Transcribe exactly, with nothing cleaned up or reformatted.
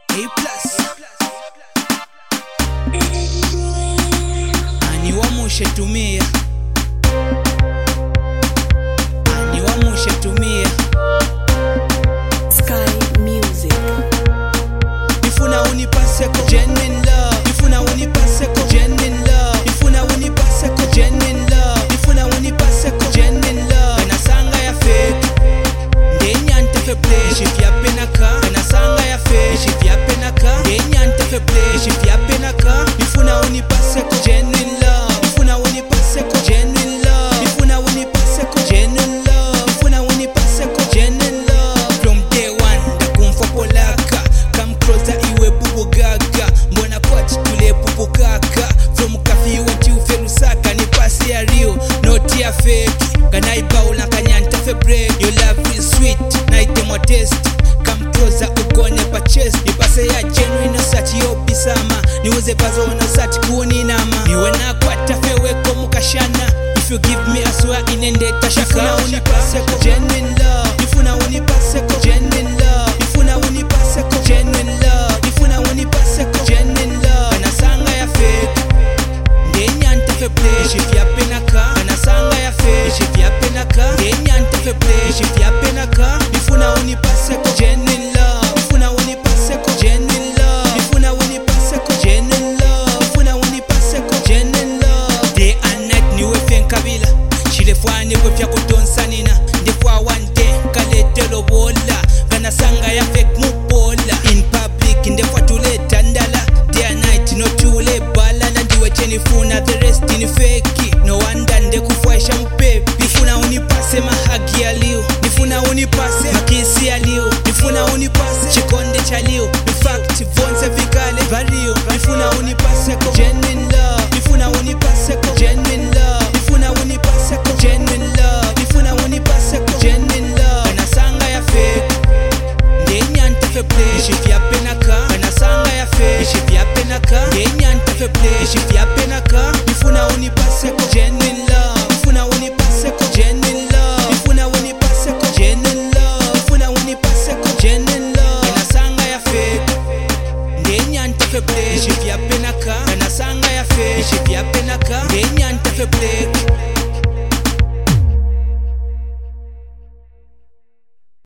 A plus ani wamushe tumia ani wamushe tumia Sky Music. Nifuna unipaseko genuine love, nifuna unipaseko genuine love, nifuna unipaseko genuine love, nifuna unipaseko genuine love. Kana sanga ya fake ndenya ntefe play shifya penaka, kana sanga ya fake shifya penaka, ndenya ntefe play shifya penaka. Nifuna unipaseko genuine love, nifuna unipaseko genuine love, nifuna unipaseko genuine love, nifuna unipaseko genuine love. From day one ndakumfa polaka, come closer iwe bubu gaga, mbona kwati tule bubu kaka. From kafi wenti uferusaka ni pasi ya real, not ya fake. Kana ibaula kanyanta fe break, your love is sweet, naite mwa test. Come closer ugone pa chest, nipase ya genuine sati yo bisama, niuze pazo na sati kuni nama. Niwe na kwata fewe komukashana, if you give me a swear inende tashaka. Nifuna unipaseko genuine love, nifuna unipaseko genuine love, nifuna unipaseko genuine love, nifuna unipaseko genuine love. Kana sanga ya fake ndenya ntefe play shifya penaka, kana sanga ya fake shifya penaka, ndenya ntefe play shifya penaka. Nifuna unipaseko genuine love, nifuna unipaseko genuine love, nifuna unipaseko genuine love, nifuna unipaseko genuine love. Day and night niwe fenkabila, shilefwane kwe fya kutonsanina, ndefwa one day kaletelo bola, kana sanga ya fake mubola. In public ndefwa tuleta ndala, day and night no tule bala, na ndiwe chenifuna the rest ni fake. No wonder ndekufwaisha mpepi, nifuna unipase mahagi ya liu, nifuna unipase makisi ya liu, nifuna unipase chikonde cha liu, in fact vonse vikale vario. Nifuna unipase ko genuine love, nifuna unipase ko genuine love, nifuna unipase ko genuine love, nifuna unipase ko genuine love. Kana sanga ya fake ndenya ntefe play shifya penaka, kana sanga ya fake shifya penaka, ndenya ntefe play shifya penaka. Nifuna unipase ko genuine love, nifuna unipase ko genuine love, nifuna unipase ko genuine love, nifuna unipase ko genuine love. Kana sanga ya fake ndenya ntefe play shifya penaka, kana sanga ya fake shifya penaka, ndenya ntefe play